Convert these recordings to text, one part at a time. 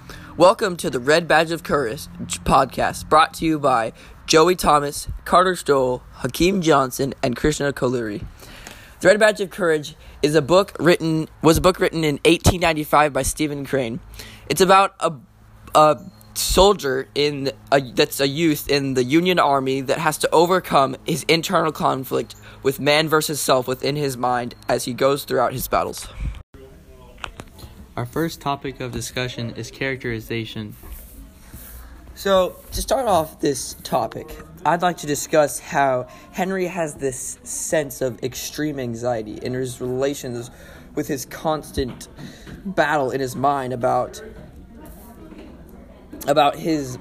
Welcome to the Red Badge of Courage podcast, brought to you by Joey Thomas, Carter Stoll, Hakeem Johnson, and Krishna Kaluri. The Red Badge of Courage was a book written in 1895 by Stephen Crane. It's about a soldier that's a youth in the Union Army that has to overcome his internal conflict with man versus self within his mind as he goes throughout his battles. Our first topic of discussion is characterization. So, to start off this topic, I'd like to discuss how Henry has this sense of extreme anxiety in his relations with his constant battle in his mind about his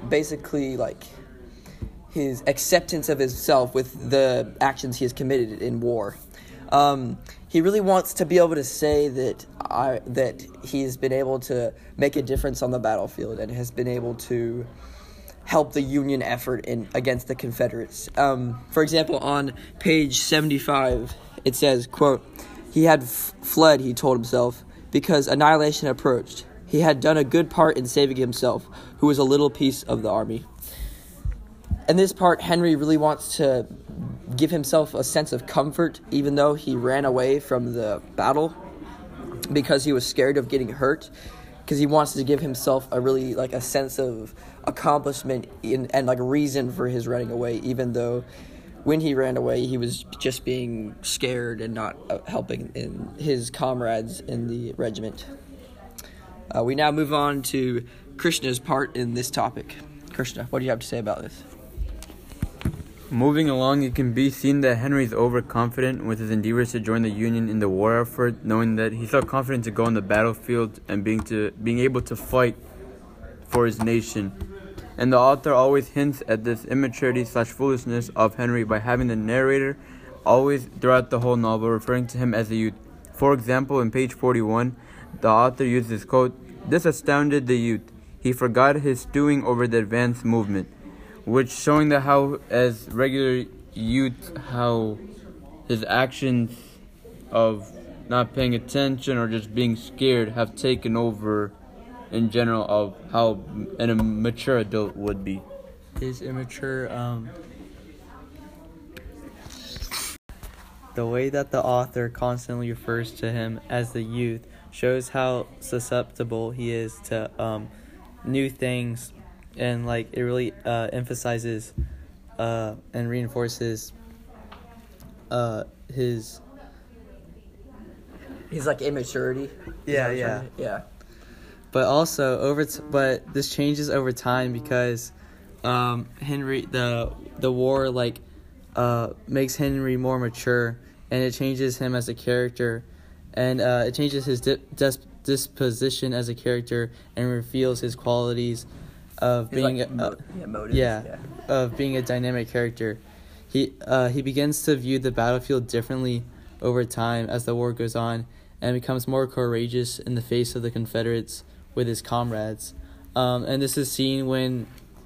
his acceptance of himself with the actions he has committed in war. He really wants to be able to say that he's been able to make a difference on the battlefield and has been able to help the Union effort against the Confederates. For example, on page 75, it says, quote, "He had fled, he told himself, because annihilation approached. He had done a good part in saving himself, who was a little piece of the army." In this part, Henry really wants to give himself a sense of comfort, even though he ran away from the battle because he was scared of getting hurt, because he wants to give himself a sense of accomplishment and reason for his running away, even though when he ran away, he was just being scared and not helping in his comrades in the regiment. We now move on to Krishna's part in this topic. Krishna, what do you have to say about this? Moving along, it can be seen that Henry is overconfident with his endeavors to join the Union in the war effort, knowing that he's so confident to go on the battlefield and being able to fight for his nation. And the author always hints at this immaturity/foolishness of Henry by having the narrator always throughout the whole novel referring to him as a youth. For example, in page 41, the author uses this quote, "This astounded the youth. He forgot his stewing over the advance movement," which showing that how, as regular youth, how his actions of not paying attention or just being scared have taken over in general of how an immature adult would be. His immature, the way that the author constantly refers to him as the youth shows how susceptible he is to new things. And it really emphasizes and reinforces his immaturity. Yeah. But also but this changes over time because Henry the war makes Henry more mature, and it changes him as a character, and it changes his disposition as a character and reveals his qualities of being of being a dynamic character. He begins to view the battlefield differently over time as the war goes on, and becomes more courageous in the face of the Confederates with his comrades. And this is seen when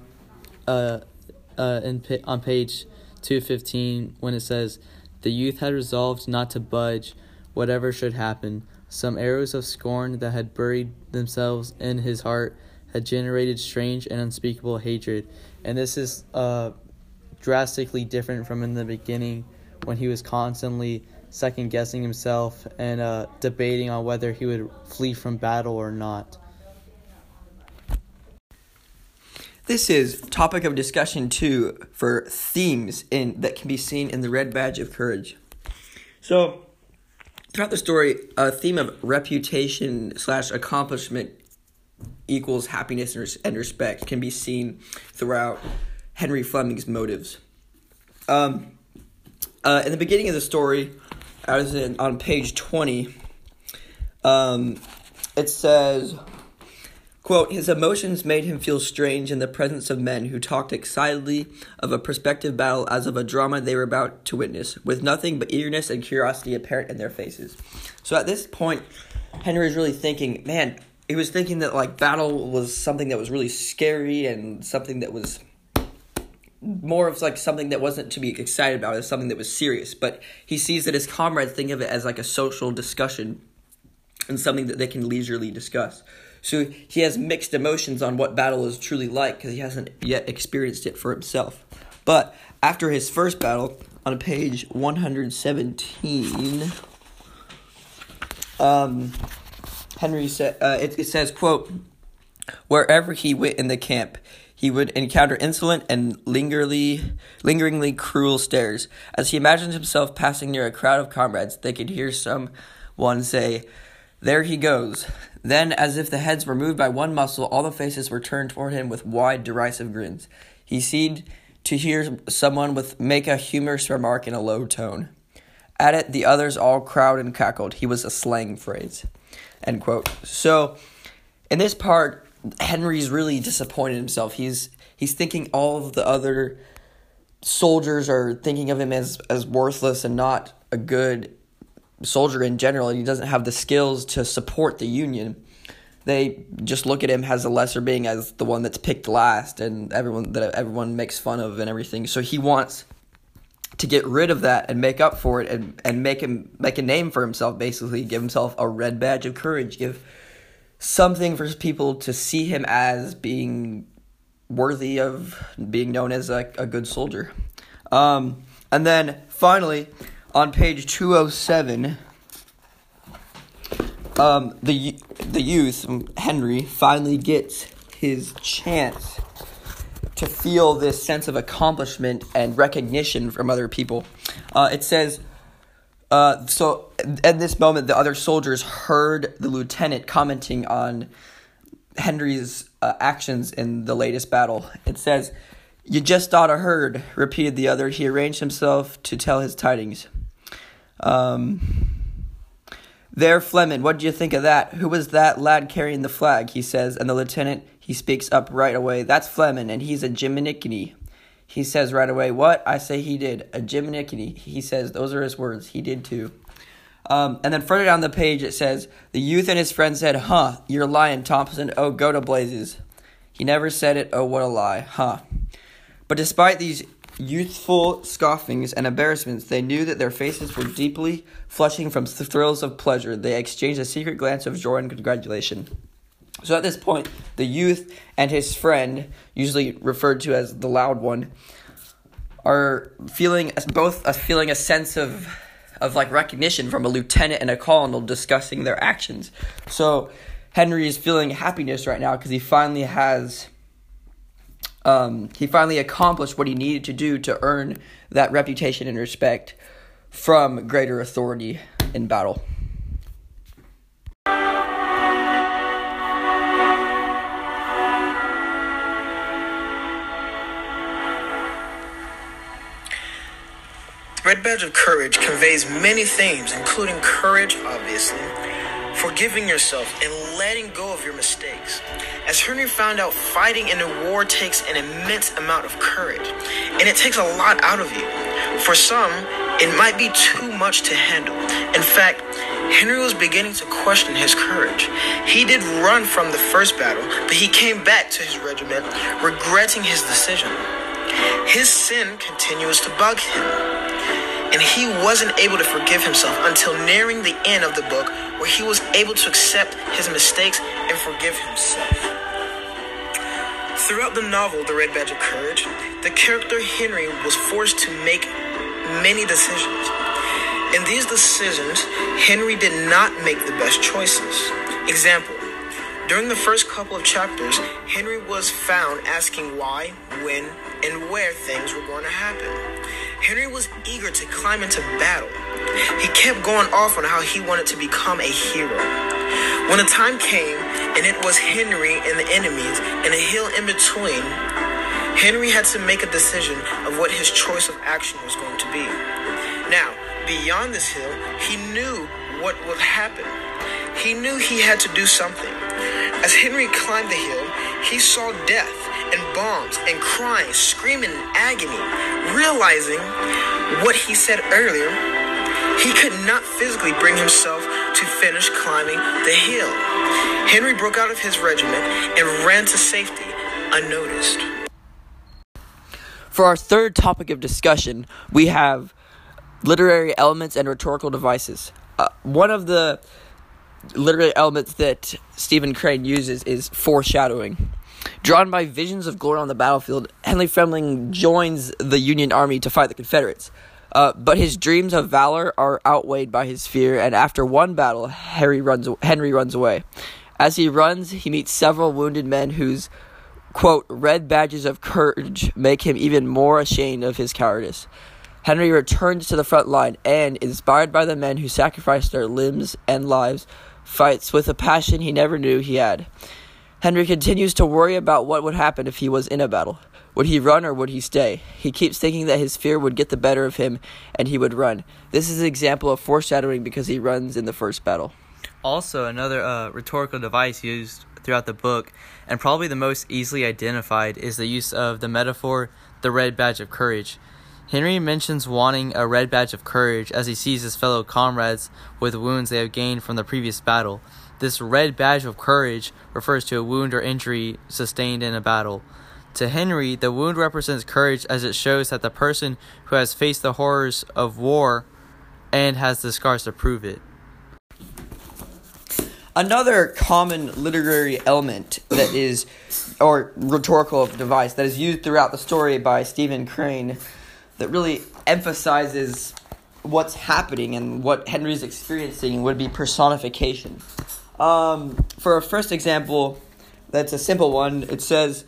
on page 215 when it says, "The youth had resolved not to budge, whatever should happen. Some arrows of scorn that had buried themselves in his heart had generated strange and unspeakable hatred." And this is drastically different from in the beginning, when he was constantly second-guessing himself and debating on whether he would flee from battle or not. This is topic of discussion 2 for themes that can be seen in the Red Badge of Courage. So, throughout the story, a theme of reputation/accomplishment equals happiness and respect can be seen throughout Henry Fleming's motives. In the beginning of the story, on page 20, it says, quote, "His emotions made him feel strange in the presence of men who talked excitedly of a prospective battle as of a drama they were about to witness, with nothing but eagerness and curiosity apparent in their faces." So at this point, Henry was really thinking, he was thinking that battle was something that was really scary and something that was more of something that wasn't to be excited about, as something that was serious. But he sees that his comrades think of it as a social discussion and something that they can leisurely discuss. So he has mixed emotions on what battle is truly like because he hasn't yet experienced it for himself. But after his first battle, on page 117, Henry said, it says, quote, "Wherever he went in the camp, he would encounter insolent and lingeringly cruel stares. As he imagined himself passing near a crowd of comrades, they could hear someone say, 'There he goes.' Then, as if the heads were moved by one muscle, all the faces were turned toward him with wide, derisive grins. He seemed to hear someone make a humorous remark in a low tone. At it, the others all crowed and cackled. He was a slang phrase." End quote. So, in this part, Henry's really disappointed in himself. He's thinking all of the other soldiers are thinking of him as worthless and not a good soldier in general. He doesn't have the skills to support the Union. They just look at him as a lesser being, as the one that's picked last and everyone makes fun of and everything. So he wants to get rid of that and make up for it and make a name for himself, basically give himself a red badge of courage, give something for people to see him as being worthy of being known as a good soldier. And then finally, on page 207, the youth, Henry, finally gets his chance to feel this sense of accomplishment and recognition from other people. It says, so at this moment, the other soldiers heard the lieutenant commenting on Henry's actions in the latest battle. It says, "You just ought to heard," repeated the other. He arranged himself to tell his tidings. "There, Fleming, what do you think of that? Who was that lad carrying the flag?" he says, and the lieutenant, he speaks up right away. "That's Fleming, and he's a Jiminickety." He says right away, "What?" I say he did. "A Jiminickety." He says, those are his words. He did too. And then further down the page it says, "The youth and his friend said, 'Huh, you're lying, Thompson. Oh, go to blazes.' He never said it. Oh, what a lie. Huh." But despite these youthful scoffings and embarrassments, they knew that their faces were deeply flushing from thrills of pleasure. They exchanged a secret glance of joy and congratulation. So at this point, the youth and his friend, usually referred to as the loud one, are feeling a sense of like recognition from a lieutenant and a colonel discussing their actions. So Henry is feeling happiness right now because he finally accomplished what he needed to do to earn that reputation and respect from greater authority in battle. Red Badge of Courage conveys many themes, including courage, obviously, forgiving yourself, and letting go of your mistakes. As Henry found out, fighting in a war takes an immense amount of courage, and it takes a lot out of you. For some, it might be too much to handle. In fact, Henry was beginning to question his courage. He did run from the first battle, but he came back to his regiment, regretting his decision. His sin continues to bug him, and he wasn't able to forgive himself until nearing the end of the book, where he was able to accept his mistakes and forgive himself. Throughout the novel, The Red Badge of Courage, the character Henry was forced to make many decisions. In these decisions, Henry did not make the best choices. Example, during the first couple of chapters, Henry was found asking why, when, and where things were going to happen. Henry was eager to climb into battle. He kept going off on how he wanted to become a hero. When the time came, and it was Henry and the enemies and a hill in between, Henry had to make a decision of what his choice of action was going to be. Now, beyond this hill, he knew what would happen. He knew he had to do something. As Henry climbed the hill, he saw death and bombs and crying, screaming in agony. Realizing what he said earlier, he could not physically bring himself to finish climbing the hill. Henry broke out of his regiment and ran to safety unnoticed. For our third topic of discussion, we have literary elements and rhetorical devices. One of the literary elements that Stephen Crane uses is foreshadowing. Drawn by visions of glory on the battlefield, Henry Fremling joins the Union Army to fight the Confederates. But his dreams of valor are outweighed by his fear, and after one battle, Henry runs away. As he runs, he meets several wounded men whose, quote, red badges of courage make him even more ashamed of his cowardice. Henry returns to the front line and, inspired by the men who sacrificed their limbs and lives, fights with a passion he never knew he had. Henry continues to worry about what would happen if he was in a battle. Would he run or would he stay? He keeps thinking that his fear would get the better of him and he would run. This is an example of foreshadowing because he runs in the first battle. Also, another rhetorical device used throughout the book, and probably the most easily identified, is the use of the metaphor, the red badge of courage. Henry mentions wanting a red badge of courage as he sees his fellow comrades with wounds they have gained from the previous battle. This red badge of courage refers to a wound or injury sustained in a battle. To Henry, the wound represents courage as it shows that the person who has faced the horrors of war and has the scars to prove it. Another common literary element that is, or rhetorical device that is used throughout the story by Stephen Crane that really emphasizes what's happening and what Henry's experiencing would be personification. For a first example, that's a simple one. It says,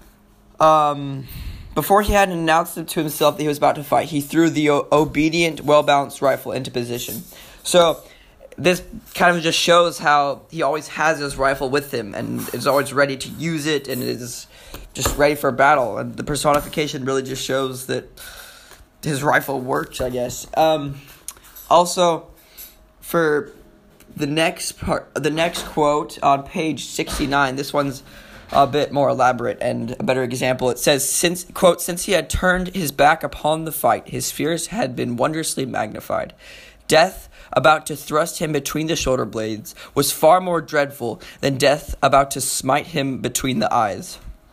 before he had announced it to himself that he was about to fight, he threw the obedient, well-balanced rifle into position. So this kind of just shows how he always has his rifle with him and is always ready to use it and is just ready for battle. And the personification really just shows that his rifle works, I guess. Also, for the next quote on page 69, this one's a bit more elaborate and a better example. It says, since he had turned his back upon the fight, his fears had been wondrously magnified. Death, about to thrust him between the shoulder blades, was far more dreadful than death about to smite him between the eyes.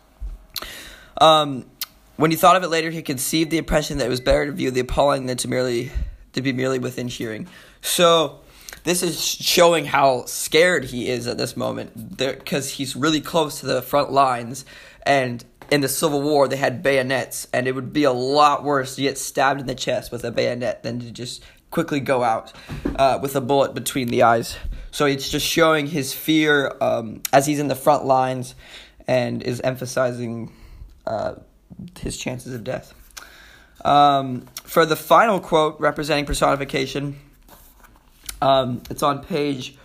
When he thought of it later, he conceived the impression that it was better to view the appalling than to be merely within hearing. So this is showing how scared he is at this moment, because he's really close to the front lines, and in the Civil War they had bayonets, and it would be a lot worse to get stabbed in the chest with a bayonet than to just quickly go out with a bullet between the eyes. So it's just showing his fear as he's in the front lines and is emphasizing his chances of death. For the final quote representing personification, it's on page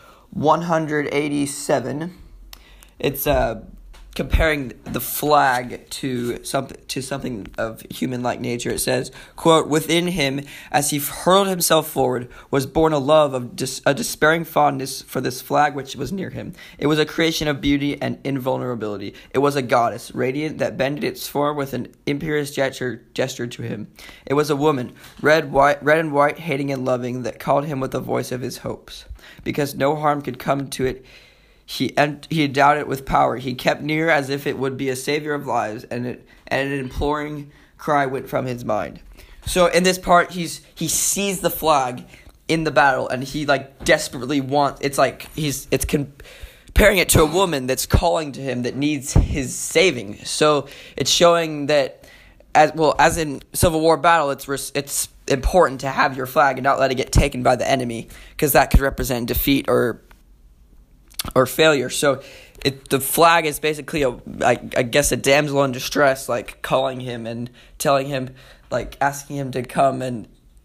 187. It's comparing the flag to something of human-like nature. It says, quote, within him, as he hurled himself forward, was born a love of a despairing fondness for this flag which was near him. It was a creation of beauty and invulnerability. It was a goddess, radiant, that bended its form with an imperious gesture to him. It was a woman, red and white, hating and loving, that called him with the voice of his hopes. Because no harm could come to it, he endowed it with power. He kept near as if it would be a savior of lives, and an imploring cry went from his mind. So in this part, he sees the flag in the battle, and he desperately wants. It's comparing it to a woman that's calling to him that needs his saving. So it's showing that as in Civil War battle, it's important to have your flag and not let it get taken by the enemy, because that could represent defeat or failure. So the flag is basically I guess a damsel in distress, calling him and telling him, asking him to come and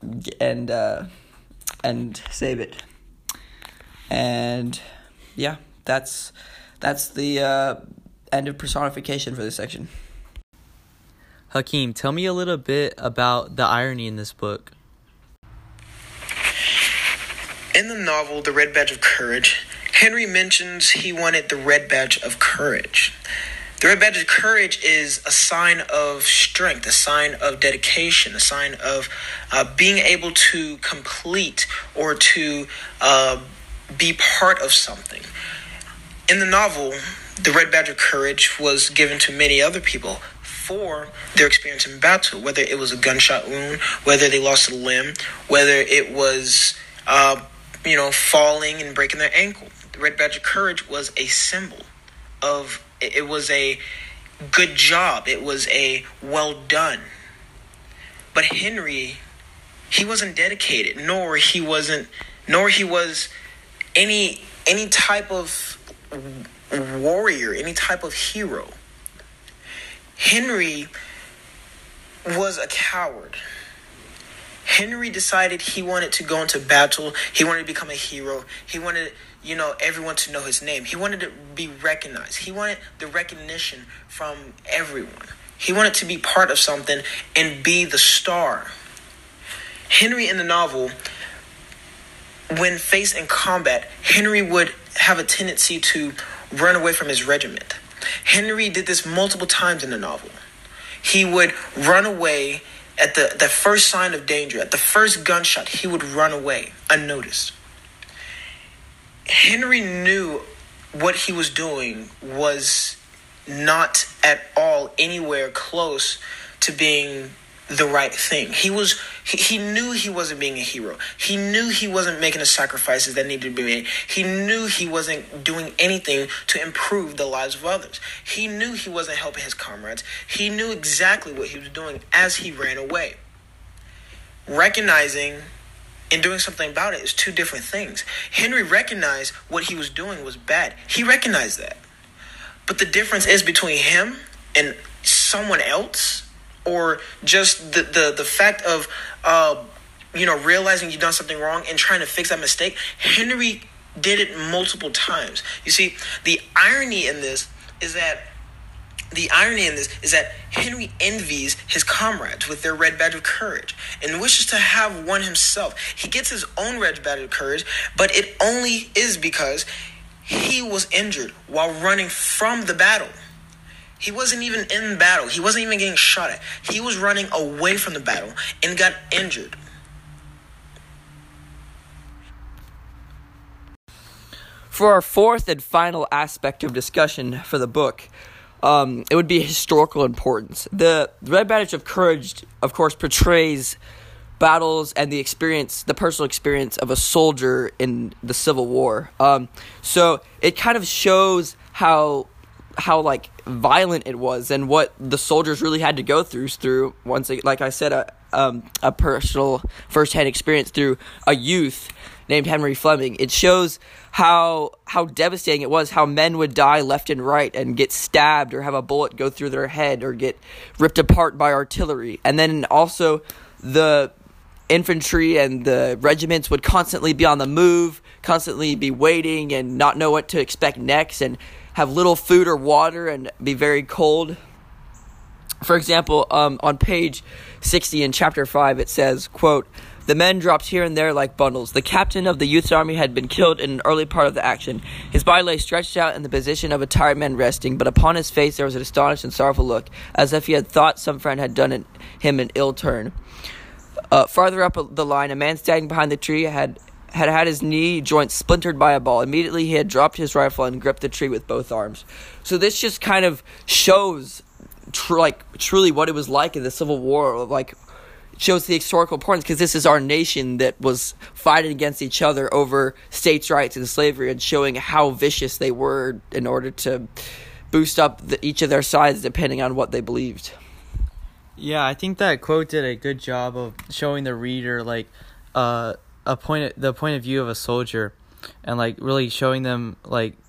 save it. And yeah, that's the end of personification for this section. Hakeem, tell me a little bit about the irony in this book. In the novel, The Red Badge of Courage, Henry mentions he wanted the red badge of courage. The red badge of courage is a sign of strength, a sign of dedication, a sign of being able to complete or to be part of something. In the novel, the red badge of courage was given to many other people for their experience in battle, whether it was a gunshot wound, whether they lost a limb, whether it was falling and breaking their ankle. The Red Badge of Courage was a symbol of, it was a good job. It was a well done. But Henry, he wasn't dedicated, nor he was any type of warrior, any type of hero. Henry was a coward. Henry decided he wanted to go into battle. He wanted to become a hero. He wanted, everyone to know his name. He wanted to be recognized. He wanted the recognition from everyone. He wanted to be part of something and be the star. Henry in the novel, when faced in combat, Henry would have a tendency to run away from his regiment. Henry did this multiple times in the novel. He would run away at the first sign of danger, at the first gunshot. He would run away unnoticed. Henry knew what he was doing was not at all anywhere close to being the right thing. He knew he wasn't being a hero. He knew he wasn't making the sacrifices that needed to be made. He knew he wasn't doing anything to improve the lives of others. He knew he wasn't helping his comrades. He knew exactly what he was doing as he ran away. Recognizing and doing something about it is two different things. Henry recognized what he was doing was bad. He recognized that. But the difference is between him and someone else, or just the fact of realizing you've done something wrong and trying to fix that mistake. Henry did it multiple times. You see, the irony in this is that Henry envies his comrades with their Red Badge of Courage and wishes to have one himself. He gets his own Red Badge of Courage, but it only is because he was injured while running from the battle. He wasn't even in battle. He wasn't even getting shot at. He was running away from the battle and got injured. For our fourth and final aspect of discussion for the book, it would be historical importance. The Red Badge of Courage, of course, portrays battles and the personal experience of a soldier in the Civil War. So it kind of shows how violent it was and what the soldiers really had to go through once, like I said, a personal firsthand experience through a youth named Henry Fleming. It shows how devastating it was, how men would die left and right and get stabbed or have a bullet go through their head or get ripped apart by artillery. And then also the infantry and the regiments would constantly be on the move, constantly be waiting and not know what to expect next, and have little food or water and be very cold. For example, on page 60 in chapter 5, it says, quote, "The men dropped here and there like bundles. The captain of the youth's army had been killed in an early part of the action. His body lay stretched out in the position of a tired man resting, but upon his face there was an astonished and sorrowful look, as if he had thought some friend had done him an ill turn. Farther up the line, a man standing behind the tree had his knee joint splintered by a ball. Immediately he had dropped his rifle and gripped the tree with both arms." So this just kind of shows truly what it was like in the Civil War. Shows the historical importance, because this is our nation that was fighting against each other over states' rights and slavery, and showing how vicious they were in order to boost up each of their sides depending on what they believed. Yeah, I think that quote did a good job of showing the reader the point of view of a soldier, and really showing them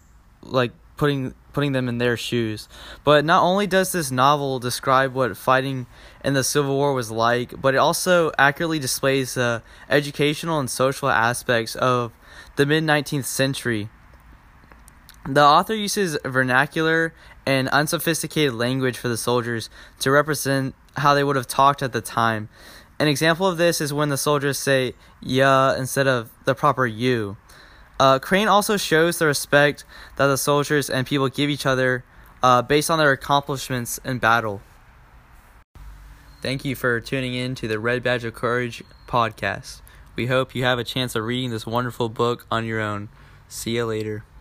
putting them in their shoes. But not only does this novel describe what fighting in the Civil War was like, but it also accurately displays the educational and social aspects of the mid-19th century. The author uses vernacular and unsophisticated language for the soldiers to represent how they would have talked at the time. An example of this is when the soldiers say "yeah" instead of the proper "you." Crane also shows the respect that the soldiers and people give each other based on their accomplishments in battle. Thank you for tuning in to the Red Badge of Courage podcast. We hope you have a chance of reading this wonderful book on your own. See you later.